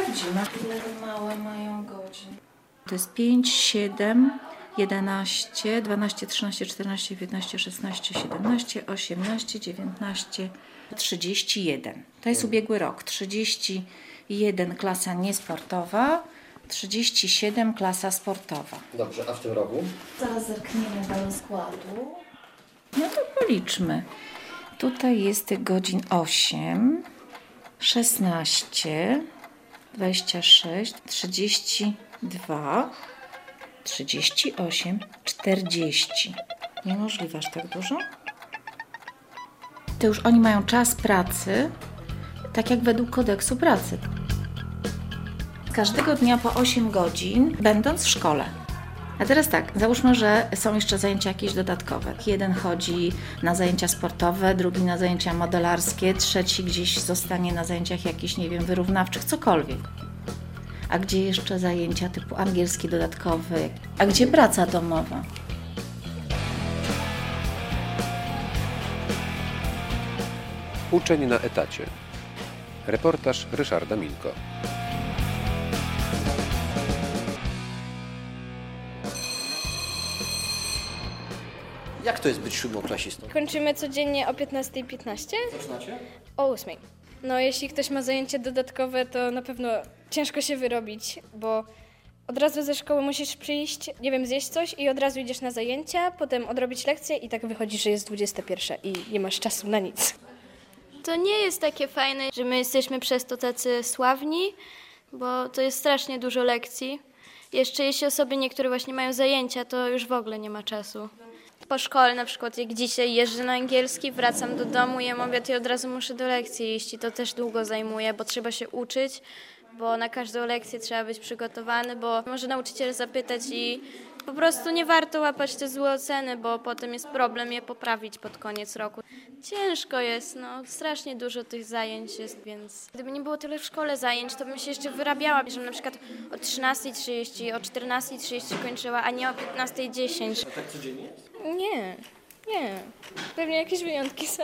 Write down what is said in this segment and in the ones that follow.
godzin. Ile małe mają godzin? To jest 5, 7, 11, 12, 13, 14, 15, 16, 17, 18, 19, 31. To jest ubiegły rok. 31 klasa niesportowa, 37 klasa sportowa. Dobrze, a w tym roku? Zaraz zerkniemy do rozkładu. No to policzmy. Tutaj jest tych godzin 8, 16, 26, 32, 38, 40. Niemożliwe aż tak dużo. To już oni mają czas pracy, tak jak według kodeksu pracy. Każdego dnia po 8 godzin, będąc w szkole. A teraz tak, załóżmy, że są jeszcze zajęcia jakieś dodatkowe. Jeden chodzi na zajęcia sportowe, drugi na zajęcia modelarskie, trzeci gdzieś zostanie na zajęciach jakichś, nie wiem, wyrównawczych, cokolwiek. A gdzie jeszcze zajęcia typu angielski dodatkowy? A gdzie praca domowa? Uczeń na etacie. Reportaż Ryszarda Milko. Jak to jest być siódmoklasistą? Kończymy codziennie o 15:15. Zaczynacie? O 8:00. No jeśli ktoś ma zajęcie dodatkowe, to na pewno ciężko się wyrobić, bo od razu ze szkoły musisz przyjść, nie wiem, zjeść coś i od razu idziesz na zajęcia, potem odrobić lekcje i tak wychodzi, że jest 21 i nie masz czasu na nic. To nie jest takie fajne, że my jesteśmy przez to tacy sławni, bo to jest strasznie dużo lekcji. Jeszcze jeśli osoby niektóre właśnie mają zajęcia, to już w ogóle nie ma czasu. Po szkole na przykład, jak dzisiaj jeżdżę na angielski, wracam do domu, jem obiad i od razu muszę do lekcji iść i to też długo zajmuje, bo trzeba się uczyć, bo na każdą lekcję trzeba być przygotowany, bo może nauczyciel zapytać i po prostu nie warto łapać te złe oceny, bo potem jest problem je poprawić pod koniec roku. Ciężko jest, no strasznie dużo tych zajęć jest, więc gdyby nie było tyle w szkole zajęć, to bym się jeszcze wyrabiała, żebym na przykład o 13:30, o 14:30 kończyła, a nie o 15:10. A tak codziennie jest? Nie. Pewnie jakieś wyjątki są.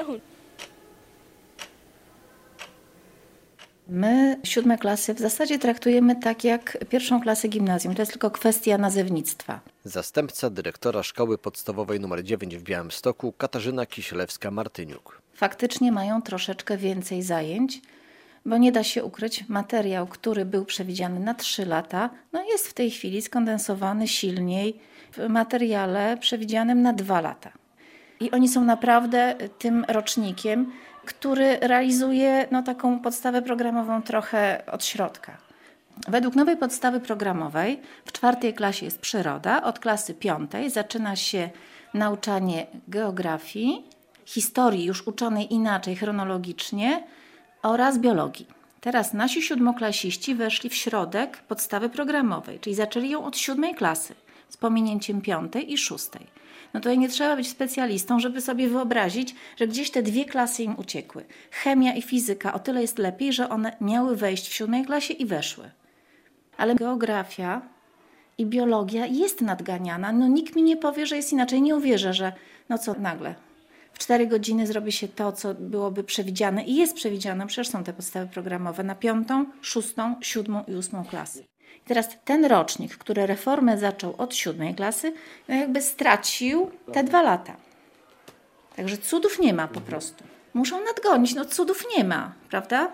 My 7 klasy w zasadzie traktujemy tak jak 1. klasę gimnazjum. To jest tylko kwestia nazewnictwa. Zastępca dyrektora szkoły podstawowej nr 9 w Białymstoku Katarzyna Kisielewska-Martyniuk. Faktycznie mają troszeczkę więcej zajęć, bo nie da się ukryć, materiał, który był przewidziany na 3 lata, jest w tej chwili skondensowany silniej w materiale przewidzianym na 2 lata. I oni są naprawdę tym rocznikiem, który realizuje taką podstawę programową trochę od środka. Według nowej podstawy programowej w 4. klasie jest przyroda, od klasy 5. zaczyna się nauczanie geografii, historii już uczonej inaczej chronologicznie oraz biologii. Teraz nasi 7-klasiści weszli w środek podstawy programowej, czyli zaczęli ją od 7. klasy z pominięciem 5. i 6. To nie trzeba być specjalistą, żeby sobie wyobrazić, że gdzieś te 2 klasy im uciekły. Chemia i fizyka o tyle jest lepiej, że one miały wejść w 7. klasie i weszły. Ale geografia i biologia jest nadganiana. Nikt mi nie powie, że jest inaczej. Nie uwierzę, że nagle w 4 godziny zrobi się to, co byłoby przewidziane i jest przewidziane, przecież są te podstawy programowe na 5., 6., 7. i 8. klasy. I teraz ten rocznik, który reformę zaczął od 7. klasy, jakby stracił te 2 lata. Także cudów nie ma po prostu. Muszą nadgonić, cudów nie ma, prawda?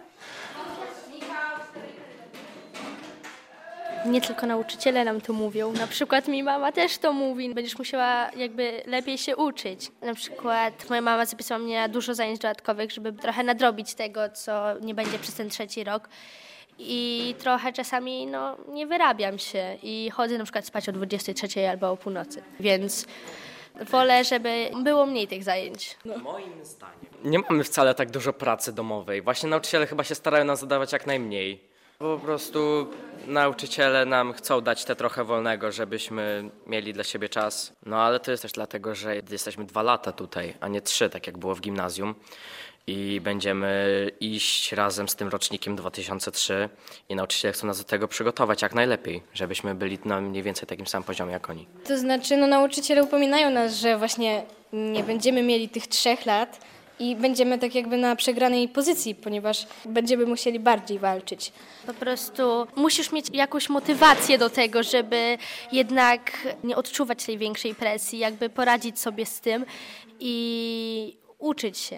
Nie tylko nauczyciele nam to mówią, na przykład mi mama też to mówi, będziesz musiała jakby lepiej się uczyć. Na przykład moja mama zapisała mnie na dużo zajęć dodatkowych, żeby trochę nadrobić tego, co nie będzie przez ten 3. rok. I trochę czasami nie wyrabiam się i chodzę na przykład spać o 23 albo o północy, więc wolę, żeby było mniej tych zajęć. Moim zdaniem nie mamy wcale tak dużo pracy domowej. Właśnie nauczyciele chyba się starają nam zadawać jak najmniej. Po prostu nauczyciele nam chcą dać te trochę wolnego, żebyśmy mieli dla siebie czas. Ale to jest też dlatego, że jesteśmy 2 lata tutaj, a nie 3, tak jak było w gimnazjum. I będziemy iść razem z tym rocznikiem 2003 i nauczyciele chcą nas do tego przygotować jak najlepiej, żebyśmy byli na mniej więcej takim samym poziomie jak oni. To znaczy, nauczyciele upominają nas, że właśnie nie będziemy mieli tych 3 lat i będziemy tak jakby na przegranej pozycji, ponieważ będziemy musieli bardziej walczyć. Po prostu musisz mieć jakąś motywację do tego, żeby jednak nie odczuwać tej większej presji, jakby poradzić sobie z tym i uczyć się.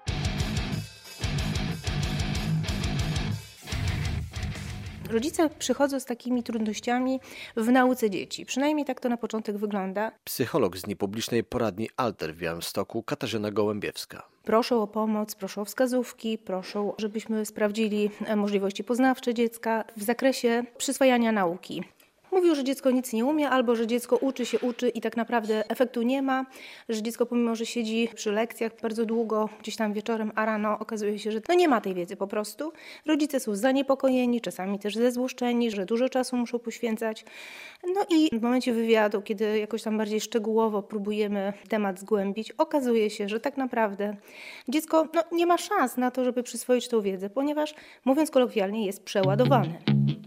Rodzice przychodzą z takimi trudnościami w nauce dzieci. Przynajmniej tak to na początek wygląda. Psycholog z niepublicznej poradni Alter w Białymstoku, Katarzyna Gołębiewska. Proszą o pomoc, proszą o wskazówki, proszą, żebyśmy sprawdzili możliwości poznawcze dziecka w zakresie przyswajania nauki. Mówił, że dziecko nic nie umie, albo że dziecko uczy i tak naprawdę efektu nie ma, że dziecko pomimo, że siedzi przy lekcjach bardzo długo, gdzieś tam wieczorem, a rano okazuje się, że nie ma tej wiedzy po prostu. Rodzice są zaniepokojeni, czasami też zezłoszczeni, że dużo czasu muszą poświęcać. No i w momencie wywiadu, kiedy jakoś tam bardziej szczegółowo próbujemy temat zgłębić, okazuje się, że tak naprawdę dziecko nie ma szans na to, żeby przyswoić tą wiedzę, ponieważ, mówiąc kolokwialnie, jest przeładowane.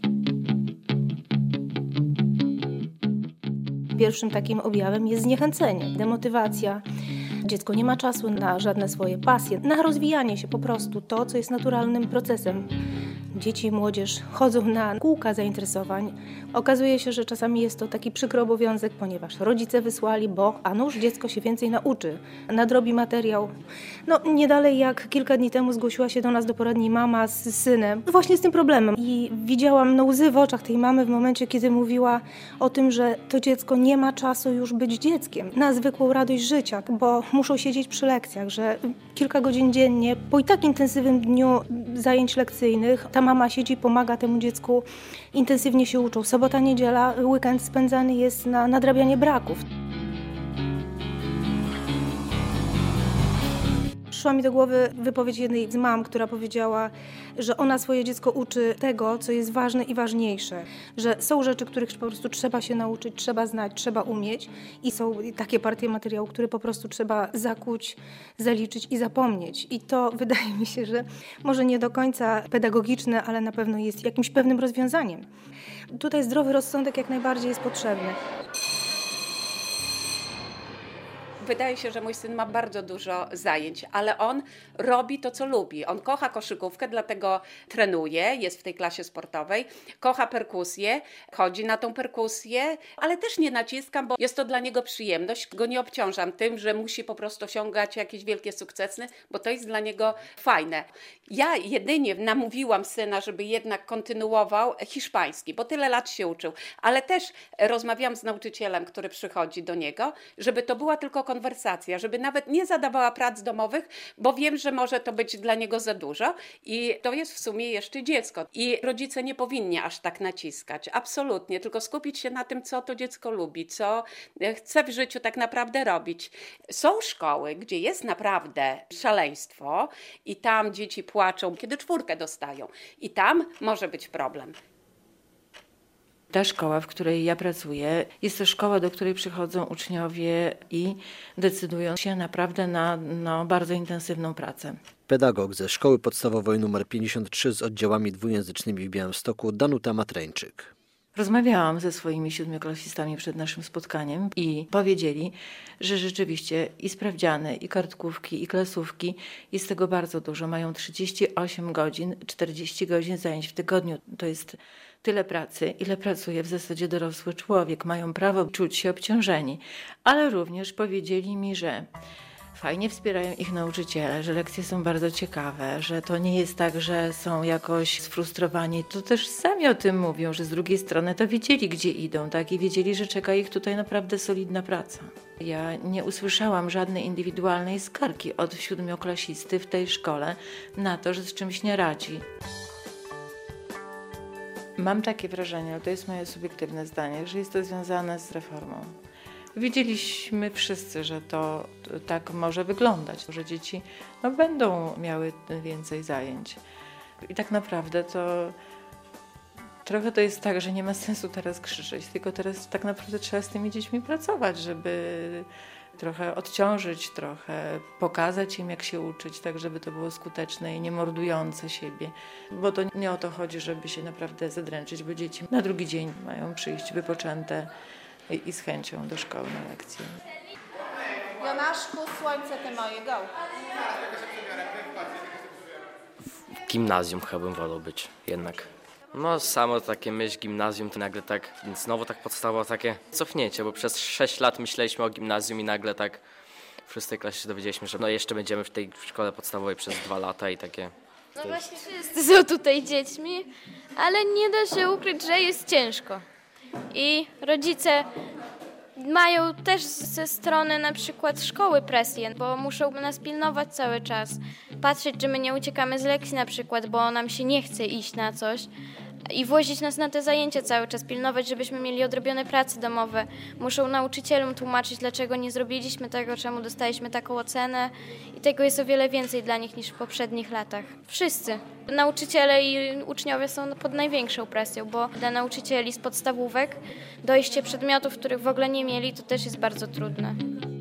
Pierwszym takim objawem jest zniechęcenie, demotywacja. Dziecko nie ma czasu na żadne swoje pasje, na rozwijanie się po prostu, to, co jest naturalnym procesem. Dzieci i młodzież chodzą na kółka zainteresowań. Okazuje się, że czasami jest to taki przykry obowiązek, ponieważ rodzice wysłali, bo a nuż dziecko się więcej nauczy, nadrobi materiał. Nie dalej jak kilka dni temu zgłosiła się do nas do poradni mama z synem właśnie z tym problemem. I widziałam łzy w oczach tej mamy w momencie, kiedy mówiła o tym, że to dziecko nie ma czasu już być dzieckiem na zwykłą radość życia, bo muszą siedzieć przy lekcjach, że kilka godzin dziennie, po i tak intensywnym dniu zajęć lekcyjnych, ta mama siedzi, pomaga temu dziecku, intensywnie się uczą. Sobota, niedziela, weekend spędzany jest na nadrabianie braków. Przyszła mi do głowy wypowiedź jednej z mam, która powiedziała, że ona swoje dziecko uczy tego, co jest ważne i ważniejsze. Że są rzeczy, których po prostu trzeba się nauczyć, trzeba znać, trzeba umieć i są takie partie materiału, które po prostu trzeba zakuć, zaliczyć i zapomnieć. I to wydaje mi się, że może nie do końca pedagogiczne, ale na pewno jest jakimś pewnym rozwiązaniem. Tutaj zdrowy rozsądek jak najbardziej jest potrzebny. Wydaje się, że mój syn ma bardzo dużo zajęć, ale on robi to, co lubi. On kocha koszykówkę, dlatego trenuje, jest w tej klasie sportowej, kocha perkusję, chodzi na tą perkusję, ale też nie naciskam, bo jest to dla niego przyjemność. Go nie obciążam tym, że musi po prostu osiągać jakieś wielkie sukcesy, bo to jest dla niego fajne. Ja jedynie namówiłam syna, żeby jednak kontynuował hiszpański, bo tyle lat się uczył, ale też rozmawiałam z nauczycielem, który przychodzi do niego, żeby to była tylko konwersacja, żeby nawet nie zadawała prac domowych, bo wiem, że może to być dla niego za dużo i to jest w sumie jeszcze dziecko. I rodzice nie powinni aż tak naciskać, absolutnie, tylko skupić się na tym, co to dziecko lubi, co chce w życiu tak naprawdę robić. Są szkoły, gdzie jest naprawdę szaleństwo i tam dzieci płaczą, kiedy 4 dostają i tam może być problem. Ta szkoła, w której ja pracuję, jest to szkoła, do której przychodzą uczniowie i decydują się naprawdę na bardzo intensywną pracę. Pedagog ze Szkoły Podstawowej nr 53 z oddziałami dwujęzycznymi w Białymstoku, Danuta Matreńczyk. Rozmawiałam ze swoimi 7-klasistami przed naszym spotkaniem i powiedzieli, że rzeczywiście i sprawdziany, i kartkówki, i klasówki jest tego bardzo dużo. Mają 38 godzin, 40 godzin zajęć w tygodniu. To jest tyle pracy, ile pracuje w zasadzie dorosły człowiek. Mają prawo czuć się obciążeni, ale również powiedzieli mi, że fajnie wspierają ich nauczyciele, że lekcje są bardzo ciekawe, że to nie jest tak, że są jakoś sfrustrowani. To też sami o tym mówią, że z drugiej strony to wiedzieli, gdzie idą, tak? I wiedzieli, że czeka ich tutaj naprawdę solidna praca. Ja nie usłyszałam żadnej indywidualnej skargi od 7-klasisty w tej szkole na to, że z czymś nie radzi. Mam takie wrażenie, ale to jest moje subiektywne zdanie, że jest to związane z reformą. Wiedzieliśmy wszyscy, że to tak może wyglądać, że dzieci będą miały więcej zajęć. I tak naprawdę to trochę to jest tak, że nie ma sensu teraz krzyczeć, tylko teraz tak naprawdę trzeba z tymi dziećmi pracować, żeby trochę odciążyć, trochę pokazać im, jak się uczyć, tak żeby to było skuteczne i nie mordujące siebie. Bo to nie o to chodzi, żeby się naprawdę zadręczyć, bo dzieci na drugi dzień mają przyjść wypoczęte i z chęcią do szkoły na lekcje. Jonaszku, słońce ty moje, go. W gimnazjum chyba bym wolał być jednak. No samo takie myśl gimnazjum, to nagle tak, znowu tak podstawowo takie cofnięcie, bo przez 6 lat myśleliśmy o gimnazjum i nagle tak w 6. klasie się dowiedzieliśmy, że no jeszcze będziemy w tej szkole podstawowej przez 2 lata i takie... No właśnie wszyscy są tutaj dziećmi, ale nie da się ukryć, że jest ciężko. I rodzice mają też ze strony na przykład szkoły presję, bo muszą nas pilnować cały czas. Patrzeć, czy my nie uciekamy z lekcji na przykład, bo nam się nie chce iść na coś. I wozić nas na te zajęcia cały czas, pilnować, żebyśmy mieli odrobione prace domowe. Muszą nauczycielom tłumaczyć, dlaczego nie zrobiliśmy tego, czemu dostaliśmy taką ocenę. I tego jest o wiele więcej dla nich niż w poprzednich latach. Wszyscy. Nauczyciele i uczniowie są pod największą presją, bo dla nauczycieli z podstawówek dojście przedmiotów, których w ogóle nie mieli, to też jest bardzo trudne.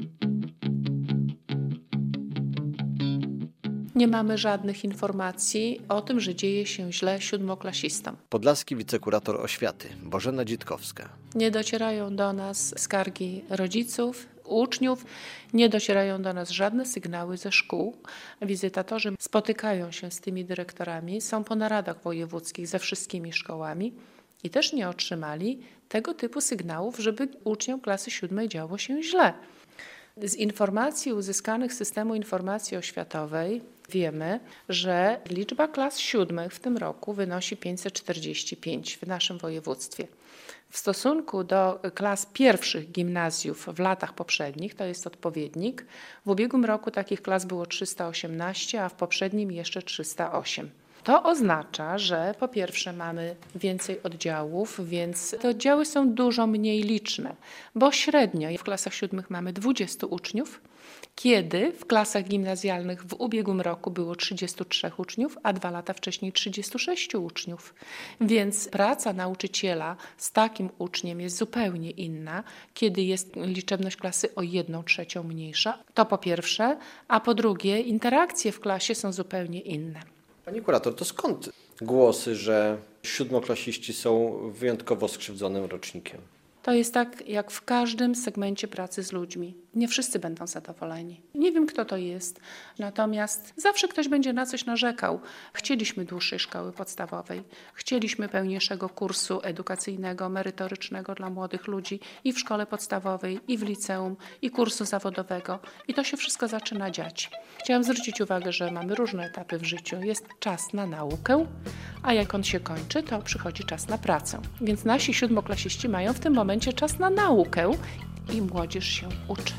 Nie mamy żadnych informacji o tym, że dzieje się źle siódmoklasistom. Podlaski wicekurator oświaty Bożena Dzitkowska. Nie docierają do nas skargi rodziców, uczniów, nie docierają do nas żadne sygnały ze szkół. Wizytatorzy spotykają się z tymi dyrektorami, są po naradach wojewódzkich ze wszystkimi szkołami i też nie otrzymali tego typu sygnałów, żeby uczniom klasy 7 działo się źle. Z informacji uzyskanych z systemu informacji oświatowej wiemy, że liczba klas 7 w tym roku wynosi 545 w naszym województwie. W stosunku do klas pierwszych gimnazjów w latach poprzednich, to jest odpowiednik, w ubiegłym roku takich klas było 318, a w poprzednim jeszcze 308. To oznacza, że po pierwsze mamy więcej oddziałów, więc te oddziały są dużo mniej liczne, bo średnio w klasach 7 mamy 20 uczniów, kiedy w klasach gimnazjalnych w ubiegłym roku było 33 uczniów, a 2 lata wcześniej 36 uczniów. Więc praca nauczyciela z takim uczniem jest zupełnie inna, kiedy jest liczebność klasy o 1/3 mniejsza. To po pierwsze, a po drugie interakcje w klasie są zupełnie inne. Pani kurator, to skąd głosy, że siódmoklasiści są wyjątkowo skrzywdzonym rocznikiem? To jest tak jak w każdym segmencie pracy z ludźmi. Nie wszyscy będą zadowoleni. Nie wiem, kto to jest, natomiast zawsze ktoś będzie na coś narzekał. Chcieliśmy dłuższej szkoły podstawowej, chcieliśmy pełniejszego kursu edukacyjnego, merytorycznego dla młodych ludzi i w szkole podstawowej, i w liceum, i kursu zawodowego. I to się wszystko zaczyna dziać. Chciałam zwrócić uwagę, że mamy różne etapy w życiu. Jest czas na naukę, a jak on się kończy, to przychodzi czas na pracę. Więc nasi siódmoklasiści mają w tym momencie czas na naukę i młodzież się uczy.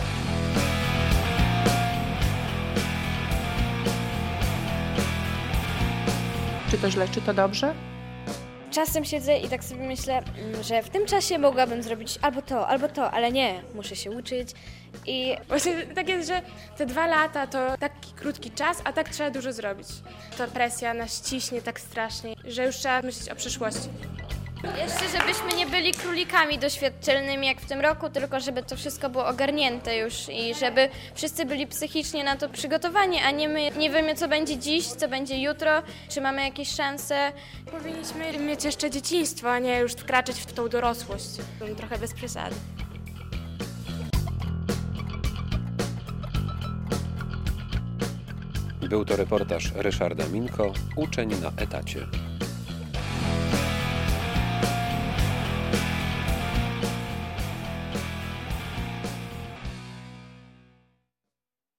Czy to źle, czy to dobrze? Czasem siedzę i tak sobie myślę, że w tym czasie mogłabym zrobić albo to, ale nie, muszę się uczyć. I właśnie tak jest, że te 2 lata to taki krótki czas, a tak trzeba dużo zrobić. Ta presja nas ciśnie tak strasznie, że już trzeba myśleć o przyszłości. Jeszcze żebyśmy nie byli królikami doświadczalnymi jak w tym roku, tylko żeby to wszystko było ogarnięte już i żeby wszyscy byli psychicznie na to przygotowani, a nie my nie wiemy, co będzie dziś, co będzie jutro, czy mamy jakieś szanse. Powinniśmy mieć jeszcze dzieciństwo, a nie już wkraczać w tą dorosłość. Trochę bez przesady. Był to reportaż Ryszarda Minko, Uczeń na etacie.